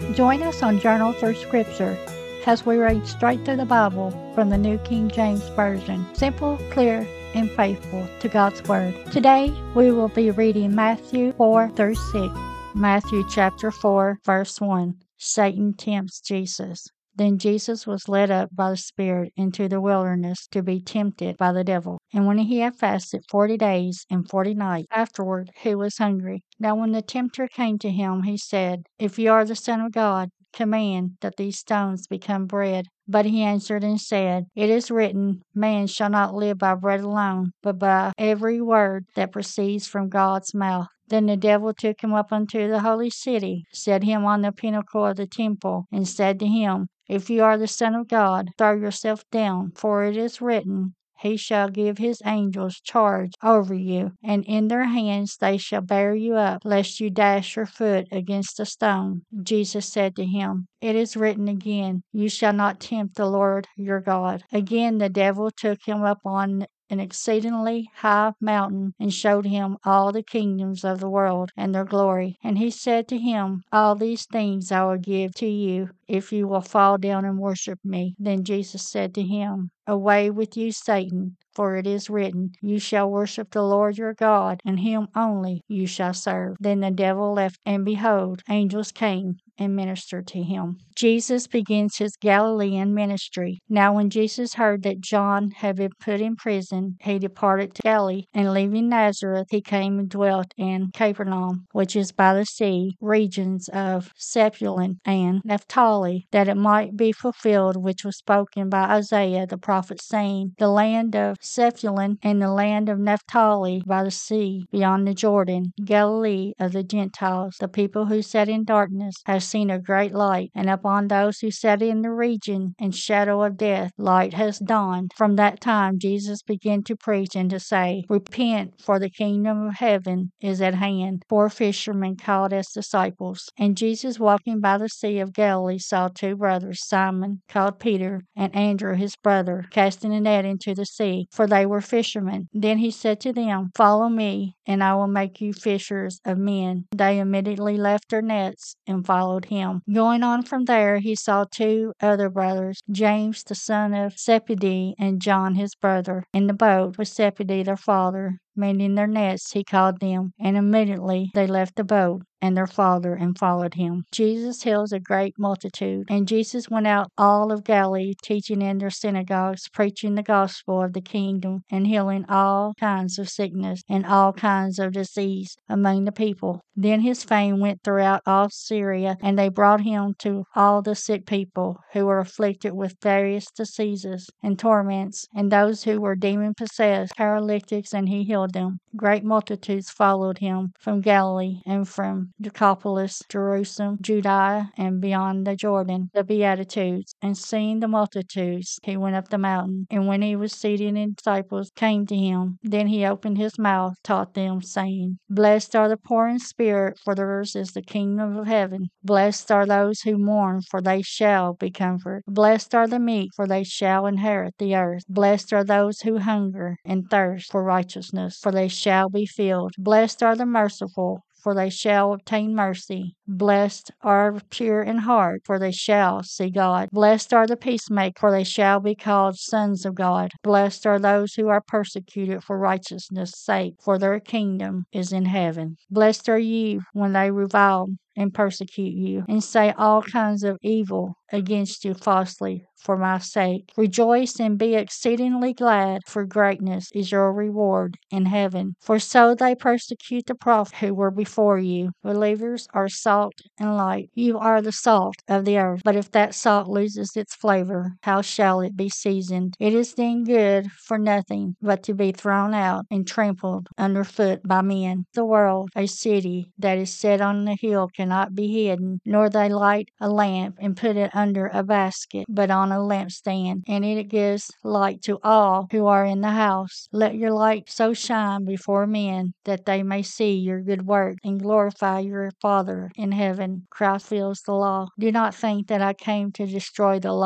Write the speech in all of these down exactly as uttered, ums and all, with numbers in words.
Join us on Journal Through Scripture as we read straight through the Bible from the New King James Version. Simple, clear, and faithful to God's Word. Today we will be reading Matthew four through six. Matthew chapter four, verse one. Satan tempts Jesus. Then Jesus was led up by the Spirit into the wilderness to be tempted by the devil. And when he had fasted forty days and forty nights, afterward he was hungry. Now when the tempter came to him, he said, If you are the Son of God, command that these stones become bread. But he answered and said, It is written, Man shall not live by bread alone, but by every word that proceeds from God's mouth. Then the devil took him up unto the holy city, set him on the pinnacle of the temple, and said to him, If you are the Son of God, throw yourself down, for it is written, He shall give his angels charge over you, and in their hands they shall bear you up, lest you dash your foot against a stone. Jesus said to him, It is written again, You shall not tempt the Lord your God. Again the devil took him up on an exceedingly high mountain, and showed him all the kingdoms of the world and their glory. And he said to him, All these things I will give to you, if you will fall down and worship me. Then Jesus said to him, Away with you, Satan, for it is written, You shall worship the Lord your God, and him only you shall serve. Then the devil left, and behold, angels came and ministered to him. Jesus begins his Galilean ministry. Now when Jesus heard that John had been put in prison, he departed to Galilee, and leaving Nazareth, he came and dwelt in Capernaum, which is by the sea, regions of Zebulun and Naphtali, that it might be fulfilled which was spoken by Isaiah the prophet, saying, The land of Zebulun and the land of Naphtali by the sea, beyond the Jordan, Galilee of the Gentiles. The people who sat in darkness have seen a great light, and upon those who sat in the region and shadow of death, light has dawned. From that time Jesus began to preach and to say, Repent, for the kingdom of heaven is at hand. Four fishermen called as disciples. And Jesus, walking by the sea of Galilee, saw two brothers, Simon, called Peter, and Andrew his brother, casting a net into the sea, for they were fishermen. Then he said to them, Follow me, and I will make you fishers of men. They immediately left their nets and followed him. Going on from there, he saw two other brothers, James the son of Zebedee, and John his brother, in the boat with Zebedee their father, mending their nets. He called them, and immediately they left the boat and their father, and followed him. Jesus heals a great multitude. And Jesus went out all of Galilee, teaching in their synagogues, preaching the gospel of the kingdom, and healing all kinds of sickness and all kinds of disease among the people. Then his fame went throughout all Syria, and they brought him to all the sick people who were afflicted with various diseases and torments, and those who were demon-possessed, paralytics, and he healed them. Great multitudes followed him from Galilee and from Decapolis, Jerusalem, Judea, and beyond the Jordan, the Beatitudes. And seeing the multitudes, he went up the mountain. And when he was seated, and disciples came to him, then he opened his mouth, taught them, saying, Blessed are the poor in spirit, for theirs is the kingdom of heaven. Blessed are those who mourn, for they shall be comforted. Blessed are the meek, for they shall inherit the earth. Blessed are those who hunger and thirst for righteousness, for they shall be filled. Blessed are the merciful, for they shall obtain mercy. Blessed are pure in heart, for they shall see God. Blessed are the peacemakers, for they shall be called sons of God. Blessed are those who are persecuted for righteousness' sake, for their kingdom is in heaven. Blessed are ye when they revile and persecute you, and say all kinds of evil against you falsely for my sake. Rejoice and be exceedingly glad, for greatness is your reward in heaven. For so they persecute the prophets who were before you. Believers are salt and light. You are the salt of the earth. But if that salt loses its flavor, how shall it be seasoned? It is then good for nothing but to be thrown out and trampled underfoot by men. The world, a city that is set on a hill, cannot be hidden, nor they light a lamp and put it under a basket, but on a lampstand, and it gives light to all who are in the house. Let your light so shine before men that they may see your good work and glorify your Father in heaven. Christ fulfills the law. Do not think that I came to destroy the law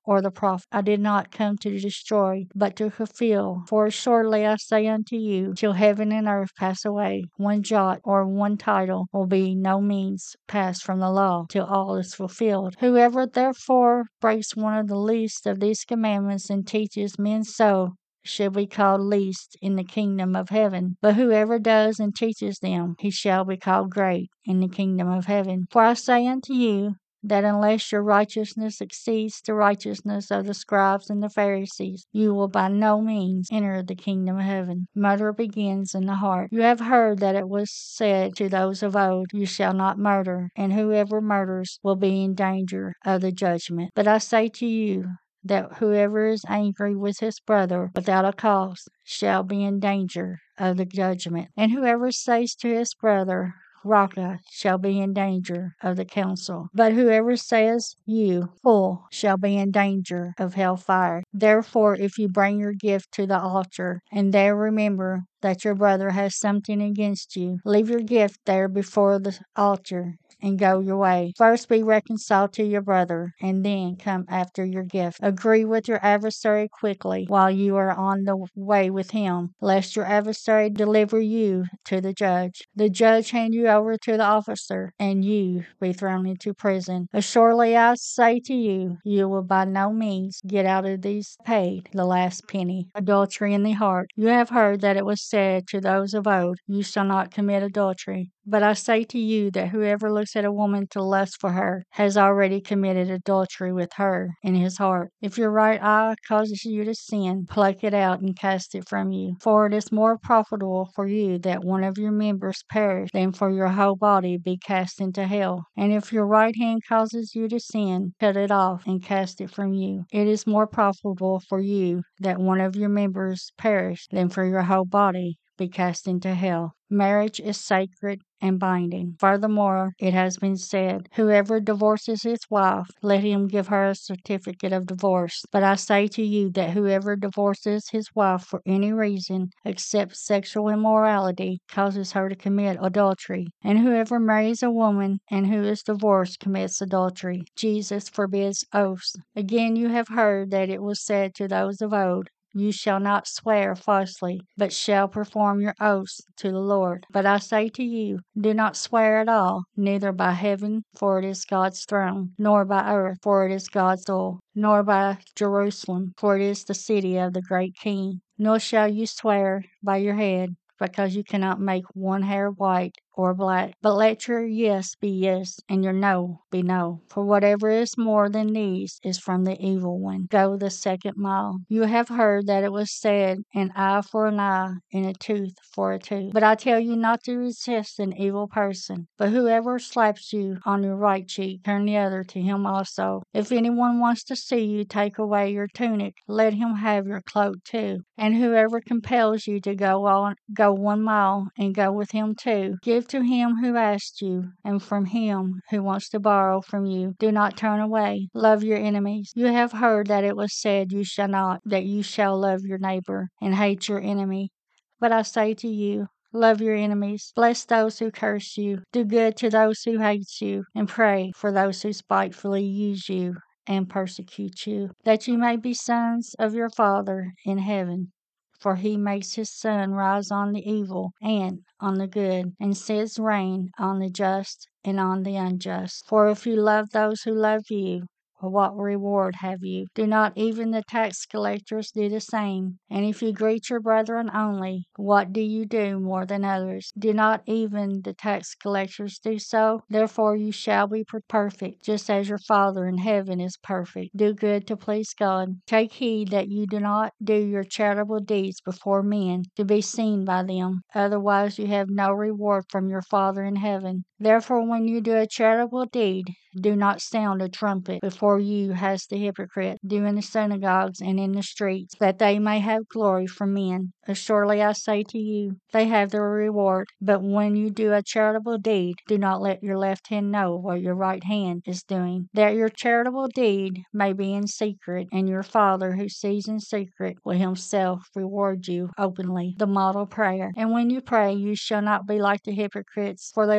or the prophet. I did not come to destroy, but to fulfill. For assuredly I say unto you, till heaven and earth pass away, one jot or one tittle will be no means passed from the law, till all is fulfilled. Whoever therefore breaks one of the least of these commandments and teaches men so, shall be called least in the kingdom of heaven. But whoever does and teaches them, he shall be called great in the kingdom of heaven. For I say unto you, that unless your righteousness exceeds the righteousness of the scribes and the Pharisees, you will by no means enter the kingdom of heaven. Murder begins in the heart. You have heard that it was said to those of old, you shall not murder, and whoever murders will be in danger of the judgment. But I say to you, that whoever is angry with his brother without a cause shall be in danger of the judgment. And whoever says to his brother, Raca, shall be in danger of the council. But whoever says, you, fool, shall be in danger of hell fire. Therefore, if you bring your gift to the altar, and there remember that your brother has something against you, leave your gift there before the altar, and go your way. First be reconciled to your brother, and then come after your gift. Agree with your adversary quickly while you are on the way with him, lest your adversary deliver you to the judge. The judge hand you over to the officer, and you be thrown into prison. Assuredly I say to you, you will by no means get out of these paid the last penny. Adultery in the heart. You have heard that it was said to those of old, you shall not commit adultery. But I say to you that whoever looks at a woman to lust for her has already committed adultery with her in his heart. If your right eye causes you to sin, pluck it out and cast it from you. For it is more profitable for you that one of your members perish than for your whole body be cast into hell. And if your right hand causes you to sin, cut it off and cast it from you. It is more profitable for you that one of your members perish than for your whole body be cast into hell. Marriage is sacred and binding. Furthermore, it has been said, whoever divorces his wife, let him give her a certificate of divorce. But I say to you that whoever divorces his wife for any reason except sexual immorality causes her to commit adultery. And whoever marries a woman and who is divorced commits adultery. Jesus forbids oaths. Again, you have heard that it was said to those of old, you shall not swear falsely, but shall perform your oaths to the Lord. But I say to you, do not swear at all, neither by heaven, for it is God's throne, nor by earth, for it is God's soul, nor by Jerusalem, for it is the city of the great King. Nor shall you swear by your head, because you cannot make one hair white or black. But let your yes be yes, and your no be no. For whatever is more than these is from the evil one. Go the second mile. You have heard that it was said, an eye for an eye, and a tooth for a tooth. But I tell you not to resist an evil person. But whoever slaps you on your right cheek, turn the other to him also. If anyone wants to see you take away your tunic, let him have your cloak too. And whoever compels you to go on, go one mile, and go with him too, give to him who asks you, and from him who wants to borrow from you, do not turn away. Love your enemies. You have heard that it was said, you shall not, that you shall love your neighbor and hate your enemy. But I say to you, love your enemies, bless those who curse you, do good to those who hate you, and pray for those who spitefully use you and persecute you, that you may be sons of your Father in heaven. For he makes his sun rise on the evil and on the good, and sends rain on the just and on the unjust. For if you love those who love you, what reward have you? Do not even the tax collectors do the same? And if you greet your brethren only, what do you do more than others? Do not even the tax collectors do so? Therefore you shall be perfect, just as your Father in heaven is perfect. Do good to please God. Take heed that you do not do your charitable deeds before men, to be seen by them. Otherwise you have no reward from your Father in heaven. Therefore when you do a charitable deed, do not sound a trumpet before you as the hypocrites do in the synagogues and in the streets, that they may have glory from men. Assuredly I say to you, they have their reward. But when you do a charitable deed, do not let your left hand know what your right hand is doing, that your charitable deed may be in secret, and your Father who sees in secret will himself reward you openly. The model prayer. And when you pray, you shall not be like the hypocrites, for they love to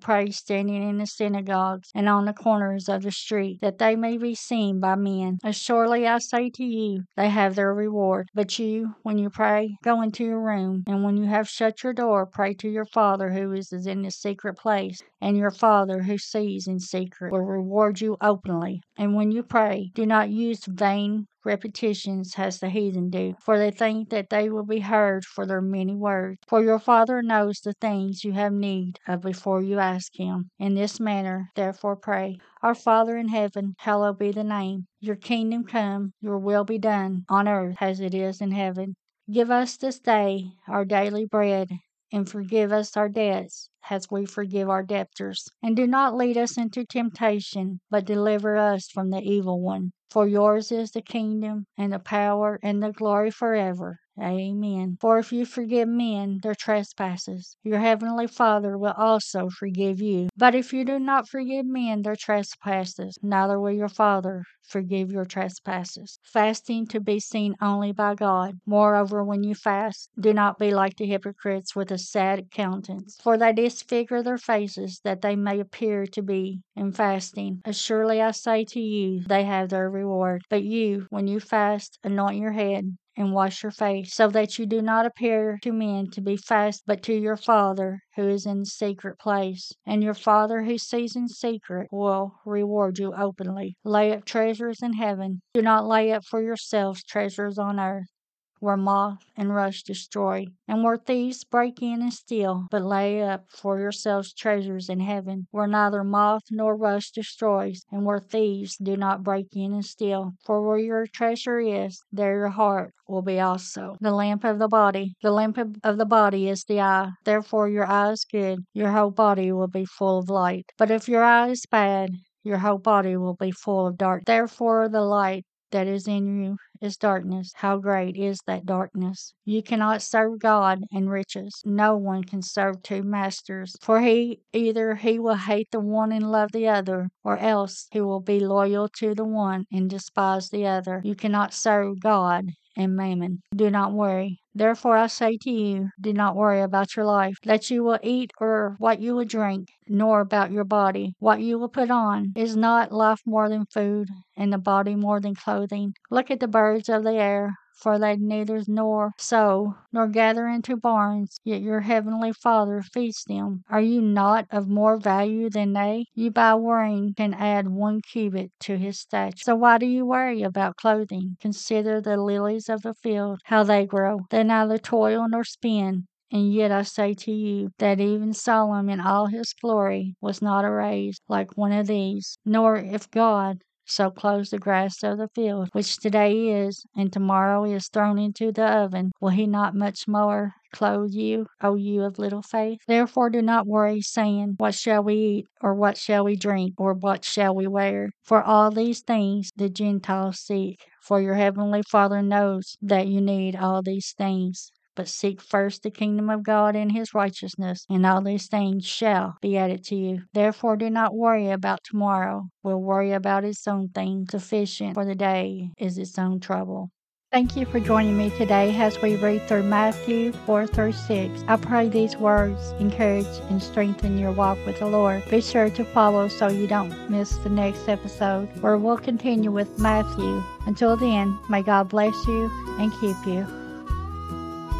pray standing in the synagogues and on the corners of the street, that they may be seen by men. Surely I say to you, they have their reward. But you, when you pray, go into your room, and when you have shut your door, pray to your Father who is in the secret place, and your Father who sees in secret will reward you openly. And when you pray, do not use vain repetitions as the heathen do, for they think that they will be heard for their many words. For your Father knows the things you have need of before you ask him. In this manner, therefore, pray. Our Father in heaven, hallowed be the name. Your kingdom come, your will be done, on earth as it is in heaven. Give us this day our daily bread, and forgive us our debts, as we forgive our debtors. And do not lead us into temptation, but deliver us from the evil one. For yours is the kingdom, and the power, and the glory forever. Amen. For if you forgive men their trespasses, your heavenly Father will also forgive you. But if you do not forgive men their trespasses, neither will your Father forgive your trespasses. Fasting to be seen only by God. Moreover, when you fast, do not be like the hypocrites with a sad countenance, for they disfigure their faces, that they may appear to be in fasting. Surely I say to you, they have their reward. But you, when you fast, anoint your head, and wash your face, so that you do not appear to men to be fast, but to your Father who is in the secret place. And your Father who sees in secret will reward you openly. Lay up treasures in heaven. Do not lay up for yourselves treasures on earth, where moth and rust destroy, and where thieves break in and steal. But lay up for yourselves treasures in heaven, where neither moth nor rust destroys, and where thieves do not break in and steal. For where your treasure is, there your heart will be also. The lamp of the body. The lamp of the body is the eye. Therefore your eye is good, your whole body will be full of light. But if your eye is bad, your whole body will be full of dark. Therefore the light that is in you is darkness. How great is that darkness! You cannot serve God and riches. No one can serve two masters, for he either he will hate the one and love the other, or else he will be loyal to the one and despise the other. You cannot serve God and mammon. Do not worry. Therefore I say to you, do not worry about your life, that you will eat or what you will drink, nor about your body, what you will put on. Is not life more than food, and the body more than clothing? Look at the birds of the air, for they neither nor sow, nor gather into barns, yet your heavenly Father feeds them. Are you not of more value than they? You by worrying can add one cubit to his stature. So why do you worry about clothing? Consider the lilies of the field, how they grow. They neither toil nor spin. And yet I say to you that even Solomon in all his glory was not arrayed like one of these. Nor if God so clothes the grass of the field, which today is, and tomorrow is thrown into the oven, will he not much more clothe you, O you of little faith? Therefore do not worry, saying, what shall we eat, or what shall we drink, or what shall we wear? For all these things the Gentiles seek. For your heavenly Father knows that you need all these things. But seek first the kingdom of God and his righteousness, and all these things shall be added to you. Therefore do not worry about tomorrow. We'll worry about its own things. Sufficient for the day is its own trouble. Thank you for joining me today as we read through Matthew four through six. I pray these words encourage and strengthen your walk with the Lord. Be sure to follow so you don't miss the next episode, where we'll continue with Matthew. Until then, may God bless you and keep you.